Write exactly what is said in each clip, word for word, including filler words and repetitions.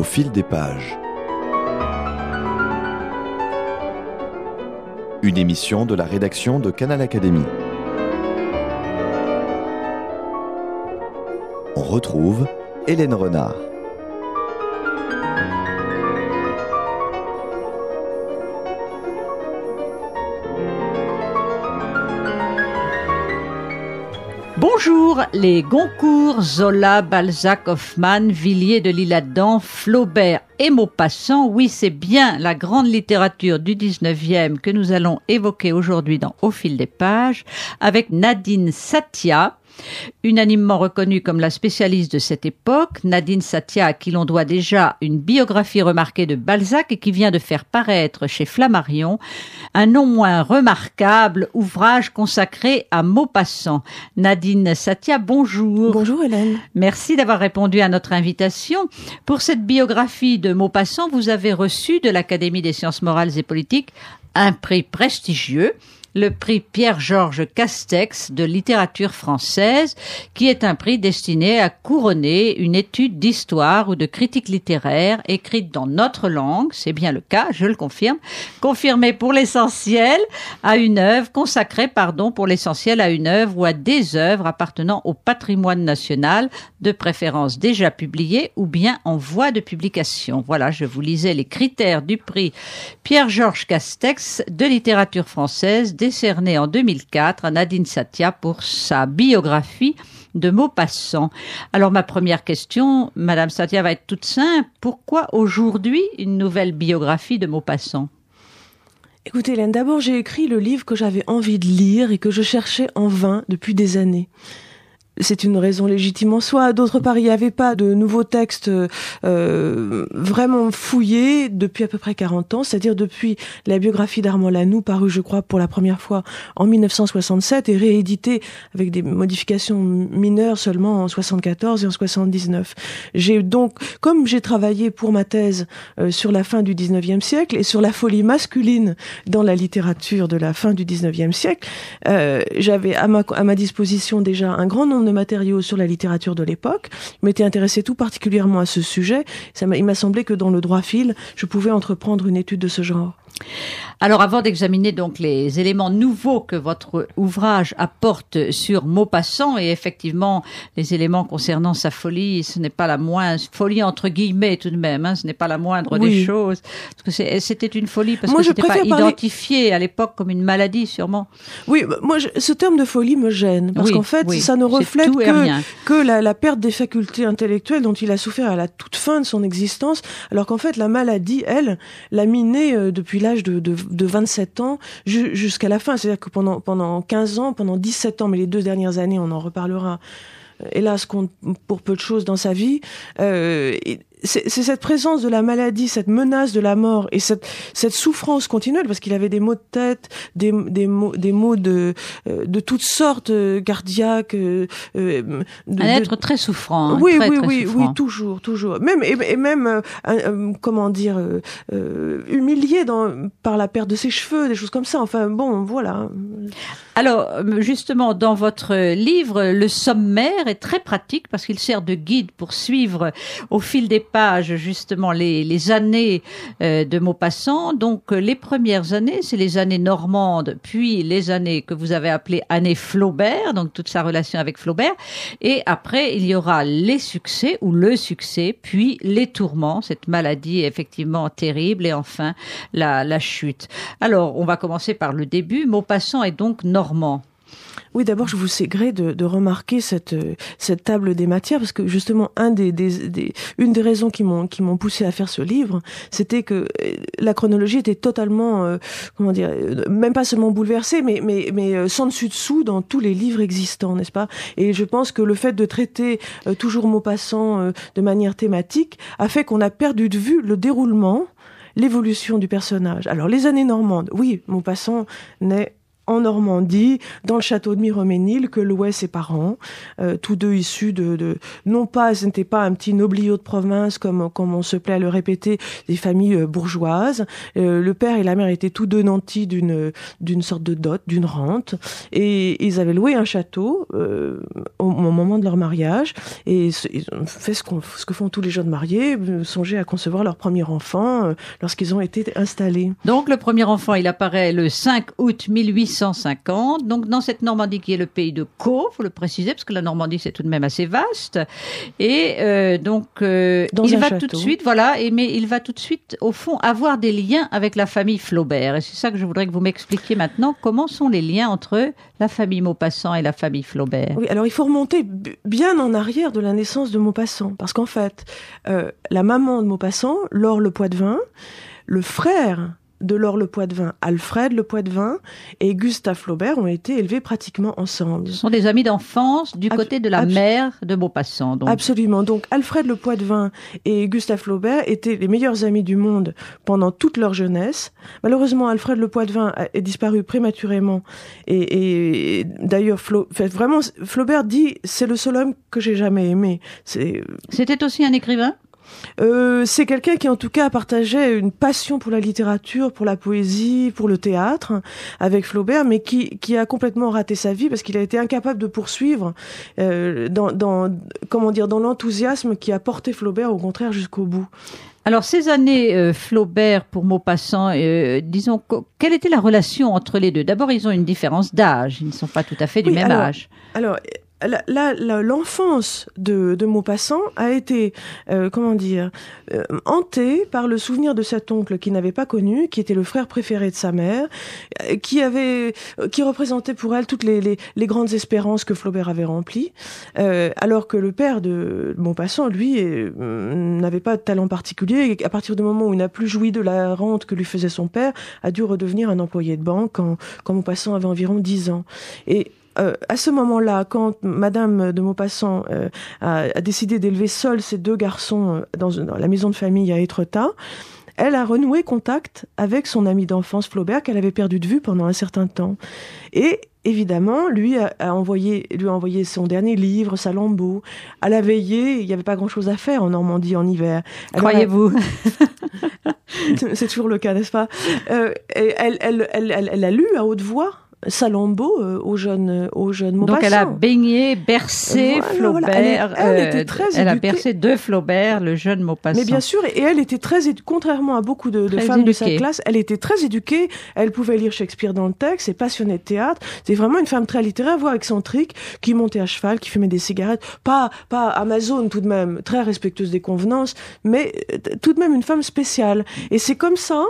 Au fil des pages. Une émission de la rédaction de Canal Académie. On retrouve Hélène Renard. Bonjour, les Goncourt, Zola, Balzac, Hoffmann, Villiers de l'Isle-Adam, Flaubert et Maupassant, oui, c'est bien la grande littérature du dix-neuvième que nous allons évoquer aujourd'hui dans Au fil des pages avec Nadine Satia, unanimement reconnue comme la spécialiste de cette époque. Nadine Satia, à qui l'on doit déjà une biographie remarquée de Balzac et qui vient de faire paraître chez Flammarion un non moins remarquable ouvrage consacré à Maupassant. Nadine Satia, bonjour. Bonjour Hélène. Merci d'avoir répondu à notre invitation. Pour cette biographie de Maupassant, vous avez reçu de l'Académie des sciences morales et politiques un prix prestigieux, le prix Pierre-Georges Castex de littérature française, qui est un prix destiné à couronner une étude d'histoire ou de critique littéraire écrite dans notre langue, c'est bien le cas, je le confirme, confirmé pour l'essentiel à une œuvre, consacrée, pardon, pour l'essentiel à une œuvre ou à des œuvres appartenant au patrimoine national, de préférence déjà publiées ou bien en voie de publication. Voilà, je vous lisais les critères du prix Pierre-Georges Castex de littérature française, décerné en deux mille quatre à Nadine Satia pour sa biographie de Maupassant. Alors ma première question, Madame Satia, va être toute simple. Pourquoi aujourd'hui une nouvelle biographie de Maupassant ? Écoutez Hélène, d'abord j'ai écrit le livre que j'avais envie de lire et que je cherchais en vain depuis des années. C'est une raison légitime en soi. D'autre part, il n'y avait pas de nouveaux textes euh, vraiment fouillés depuis à peu près quarante ans, c'est-à-dire depuis la biographie d'Armand Lanoux, parue, je crois, pour la première fois en mille neuf cent soixante-sept et rééditée avec des modifications mineures seulement en soixante-quatorze et en soixante-dix-neuf. J'ai donc, comme j'ai travaillé pour ma thèse euh, sur la fin du dix-neuvième siècle et sur la folie masculine dans la littérature de la fin du dix-neuvième siècle, euh, j'avais à ma, à ma disposition déjà un grand nombre de matériaux sur la littérature de l'époque. Je m'étais intéressée tout particulièrement à ce sujet. Ça m'a, il m'a semblé que dans le droit fil, je pouvais entreprendre une étude de ce genre. Alors, avant d'examiner donc les éléments nouveaux que votre ouvrage apporte sur Maupassant, et effectivement, les éléments concernant sa folie, ce n'est pas la moindre, folie entre guillemets tout de même, hein, ce n'est pas la moindre oui. des choses. Parce que c'est, c'était une folie, parce moi, que c'était pas parler... identifié à l'époque comme une maladie, sûrement. Oui, moi, je, ce terme de folie me gêne, parce oui, qu'en fait, oui, ça ne reflète que, que la, la perte des facultés intellectuelles dont il a souffert à la toute fin de son existence, alors qu'en fait, la maladie, elle, l'a miné euh, depuis l'âge de, de de vingt-sept ans jusqu'à la fin. C'est-à-dire que pendant, pendant quinze ans, pendant dix-sept ans, mais les deux dernières années, on en reparlera, hélas, compte pour peu de choses dans sa vie, euh, c'est, c'est cette présence de la maladie, cette menace de la mort et cette, cette souffrance continuelle, parce qu'il avait des maux de tête, des, des maux, des maux de, de toutes sortes, cardiaques. De, Un être de... très souffrant. Hein, oui, très, oui, très oui, souffrant. oui, toujours, toujours. Même, et, et même, euh, euh, comment dire, euh, euh, humilié dans, par la perte de ses cheveux, des choses comme ça. Enfin, bon, voilà. Alors, justement, dans votre livre, le sommaire est très pratique parce qu'il sert de guide pour suivre au fil des pages, justement, les, les années euh, de Maupassant. Donc, les premières années, c'est les années normandes, puis les années que vous avez appelées années Flaubert, donc toute sa relation avec Flaubert. Et après, il y aura les succès ou le succès, puis les tourments, cette maladie effectivement terrible, et enfin, la, la chute. Alors, on va commencer par le début. Maupassant est donc normand. Oui, d'abord, je vous sais gré de, de remarquer cette, cette table des matières, parce que justement, un des, des, des, une des raisons qui m'ont, qui m'ont poussé à faire ce livre, c'était que la chronologie était totalement, euh, comment dire, même pas seulement bouleversée, mais, mais, mais sans dessus-dessous dans tous les livres existants, n'est-ce pas ? Et je pense que le fait de traiter euh, toujours Maupassant euh, de manière thématique a fait qu'on a perdu de vue le déroulement, l'évolution du personnage. Alors, les années normandes, oui, Maupassant naît en Normandie, dans le château de Miromesnil, que louaient ses parents, euh, tous deux issus de, de, non pas, ce n'était pas un petit nobliau de province, comme, comme on se plaît à le répéter, des familles euh, bourgeoises. Euh, le père et la mère étaient tous deux nantis d'une, d'une sorte de dot, d'une rente, et ils avaient loué un château euh, au, au moment de leur mariage, et ils ont fait ce, qu'on, ce que font tous les jeunes mariés, songer à concevoir leur premier enfant euh, lorsqu'ils ont été installés. Donc le premier enfant, il apparaît le cinq août mille huit cent cinquante, donc dans cette Normandie qui est le pays de Caux, faut le préciser, parce que la Normandie c'est tout de même assez vaste, et euh, donc euh, il va château. tout de suite, voilà, et, mais il va tout de suite, au fond, avoir des liens avec la famille Flaubert, et c'est ça que je voudrais que vous m'expliquiez maintenant, comment sont les liens entre la famille Maupassant et la famille Flaubert. Oui, alors il faut remonter b- bien en arrière de la naissance de Maupassant, parce qu'en fait, euh, la maman de Maupassant, Laure Le Poitevin, le frère de Laure Le Poitevin, Alfred Le Poitevin et Gustave Flaubert ont été élevés pratiquement ensemble. Ce sont des amis d'enfance du Ab- côté de la abs- mère de Maupassant. Donc. Absolument. Donc Alfred Le Poitevin et Gustave Flaubert étaient les meilleurs amis du monde pendant toute leur jeunesse. Malheureusement, Alfred Le Poitevin est disparu prématurément. Et, et d'ailleurs, Fla- fait, vraiment, Flaubert dit « c'est le seul homme que j'ai jamais aimé ». C'est... C'était aussi un écrivain ? Euh, c'est quelqu'un qui en tout cas partageait une passion pour la littérature, pour la poésie, pour le théâtre avec Flaubert, mais qui, qui a complètement raté sa vie parce qu'il a été incapable de poursuivre euh, dans, dans, comment dire, dans l'enthousiasme qui a porté Flaubert au contraire jusqu'au bout. Alors, ces années euh, Flaubert pour Maupassant, euh, disons, co- quelle était la relation entre les deux ? D'abord, ils ont une différence d'âge, ils ne sont pas tout à fait du Oui, même alors, âge. Alors, la, la, la, l'enfance de, de Maupassant a été, euh, comment dire, euh, hantée par le souvenir de cet oncle qu'il n'avait pas connu, qui était le frère préféré de sa mère, euh, qui avait, qui représentait pour elle toutes les, les, les grandes espérances que Flaubert avait remplies, euh, alors que le père de Maupassant, lui, euh, n'avait pas de talent particulier, et à partir du moment où il n'a plus joui de la rente que lui faisait son père, a dû redevenir un employé de banque quand, quand Maupassant avait environ dix ans. Et Euh, à ce moment-là, quand Madame de Maupassant euh, a, a décidé d'élever seule ses deux garçons euh, dans, une, dans la maison de famille à Étretat, elle a renoué contact avec son ami d'enfance Flaubert qu'elle avait perdu de vue pendant un certain temps. Et évidemment, lui a, a envoyé, lui a envoyé son dernier livre, Salammbô. À la veillée, il n'y avait pas grand-chose à faire en Normandie en hiver. Alors, Croyez-vous ? elle... C'est toujours le cas, n'est-ce pas ? euh, et elle, elle, elle, elle, elle a lu à haute voix Salammbô euh, au jeune au jeune Maupassant. Donc elle a baigné, bercé voilà, Flaubert. Voilà. Elle, est, elle, euh, était très elle éduquée. a bercé de Flaubert, le jeune Maupassant. Mais bien sûr, et elle était très édu- contrairement à beaucoup de, de femmes éduquée. de sa classe, elle était très éduquée. Elle pouvait lire Shakespeare dans le texte, elle est passionnée de théâtre. C'est vraiment une femme très littéraire, voire excentrique, qui montait à cheval, qui fumait des cigarettes, pas pas Amazon tout de même, très respectueuse des convenances, mais tout de même une femme spéciale. Et c'est comme ça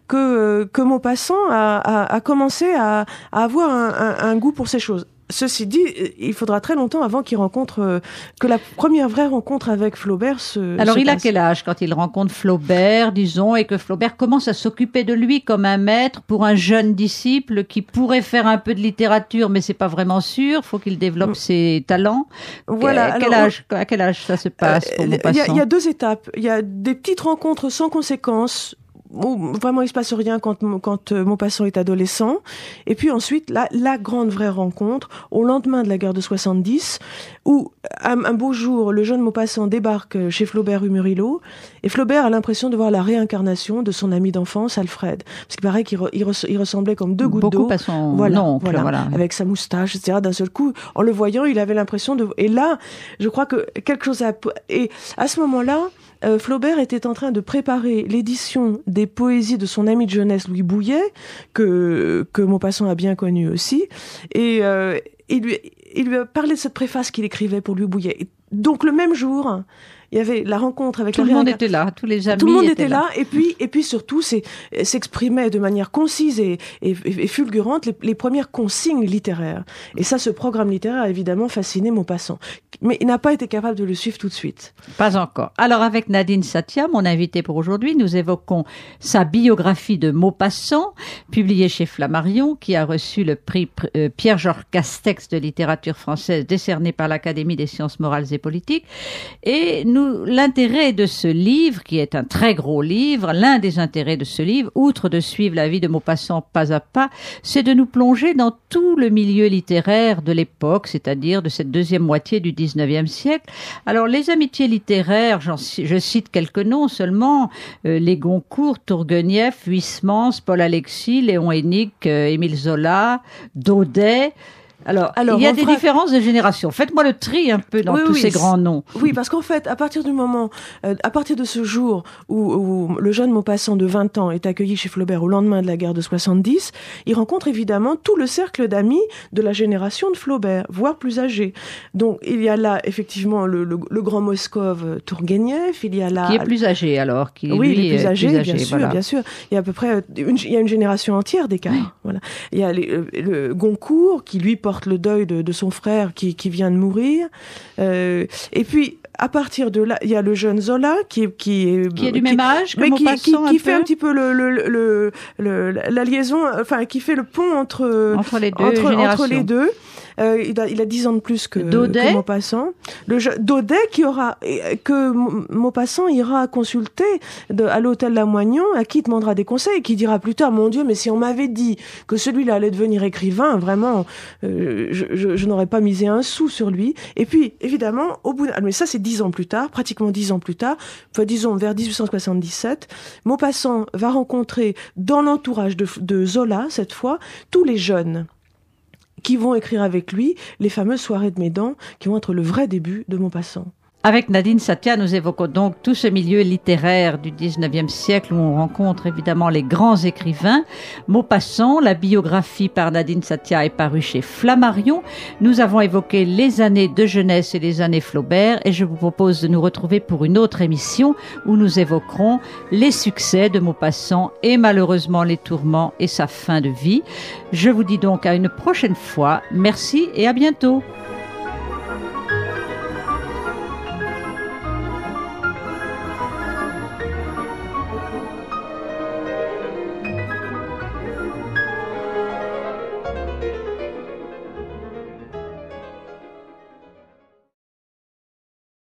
que que Maupassant a, a, a commencé à, à avoir un, un, un goût pour ces choses. Ceci dit, il faudra très longtemps avant qu'il rencontre, euh, que la première vraie rencontre avec Flaubert se Alors, se il passe. a quel âge quand il rencontre Flaubert, disons, et que Flaubert commence à s'occuper de lui comme un maître pour un jeune disciple qui pourrait faire un peu de littérature, mais c'est pas vraiment sûr. Faut qu'il développe mm. ses talents. Voilà. À quel alors, âge, à quel âge ça se passe pour Maupassant ? Il y, y a deux étapes. Il y a des petites rencontres sans conséquence. Où vraiment il se passe rien quand, quand euh, Maupassant est adolescent. Et puis ensuite, la, la grande vraie rencontre, au lendemain de la guerre de soixante-dix, où un, un beau jour, le jeune Maupassant débarque chez Flaubert rue Murillo, et Flaubert a l'impression de voir la réincarnation de son ami d'enfance, Alfred. Parce qu'il paraît qu'il re, il res, il ressemblait comme deux gouttes Beaucoup d'eau. À son voilà, oncle, voilà, voilà. Avec sa moustache, et cetera. D'un seul coup, en le voyant, il avait l'impression de... Et là, je crois que quelque chose a... Et à ce moment-là, Euh, Flaubert était en train de préparer l'édition des poésies de son ami de jeunesse Louis Bouillet, que, que Maupassant a bien connu aussi, et euh, il, lui, il lui a parlé de cette préface qu'il écrivait pour Louis Bouillet. Et donc le même jour, il y avait la rencontre avec tout la le monde réincar... était là, tous les amis tout le monde étaient était là, là. Et puis et puis surtout c'est s'exprimait de manière concise et, et, et fulgurante les, les premières consignes littéraires. Et ça, ce programme littéraire a évidemment fasciné Maupassant, mais il n'a pas été capable de le suivre tout de suite. Pas encore. Alors avec Nadine Satia, mon invitée pour aujourd'hui, nous évoquons sa biographie de Maupassant, publiée chez Flammarion, qui a reçu le prix euh, Pierre-Georges Castex de littérature française décerné par l'Académie des sciences morales et politiques. Et nous, l'intérêt de ce livre, qui est un très gros livre, l'un des intérêts de ce livre, outre de suivre la vie de Maupassant pas à pas, c'est de nous plonger dans tout le milieu littéraire de l'époque, c'est-à-dire de cette deuxième moitié du dix-neuvième siècle. Alors, les amitiés littéraires, j'en, je cite quelques noms seulement, euh, les Goncourt, Tourguenieff, Huysmans, Paul Alexis, Léon Hénique, euh, Émile Zola, Daudet. Alors, Alors, il y a des fera... différences de génération. Faites-moi le tri un peu dans oui, tous oui, ces grands noms. Oui, parce qu'en fait, à partir du moment, euh, à partir de ce jour où, où le jeune Maupassant de vingt ans est accueilli chez Flaubert au lendemain de la guerre de soixante-dix, il rencontre évidemment tout le cercle d'amis de la génération de Flaubert, voire plus âgés. Donc, il y a là, effectivement, le, le, le grand Moscov Tourguenieff, il y a là... Qui est plus âgé, alors qui, Oui, lui, il est plus âgé, plus âgé bien sûr, voilà. bien sûr. Il y a à peu près une, il y a une génération entière d'écart. Oui. Voilà. Il y a les, le, le Goncourt, qui lui porte le deuil de, de son frère qui, qui vient de mourir. Euh, et puis, à partir de là, il y a le jeune Zola qui, qui est... Qui est du même âge que mais qui, qui, un qui peu. fait un petit peu le, le, le, le, la liaison, enfin, qui fait le pont entre, entre les deux entre, générations. Entre les deux. Euh, il, a, il a dix ans de plus que, Daudet. que Maupassant. Le je, Daudet qui aura, que Maupassant ira consulter de, à l'hôtel Lamoignon, à qui il demandera des conseils, et qui dira plus tard, mon Dieu, mais si on m'avait dit que celui-là allait devenir écrivain, vraiment, euh, je, je, je n'aurais pas misé un sou sur lui. Et puis, évidemment, au bout, mais ça c'est dix ans plus tard, pratiquement dix ans plus tard, enfin disons vers dix-huit cent soixante-dix-sept, Maupassant va rencontrer dans l'entourage de, de Zola, cette fois, tous les jeunes qui vont écrire avec lui les fameuses soirées de Médan, qui vont être le vrai début de Maupassant. Avec Nadine Satia, nous évoquons donc tout ce milieu littéraire du dix-neuvième siècle où on rencontre évidemment les grands écrivains. Maupassant, la biographie par Nadine Satia est parue chez Flammarion. Nous avons évoqué les années de jeunesse et les années Flaubert et je vous propose de nous retrouver pour une autre émission où nous évoquerons les succès de Maupassant et malheureusement les tourments et sa fin de vie. Je vous dis donc à une prochaine fois. Merci et à bientôt.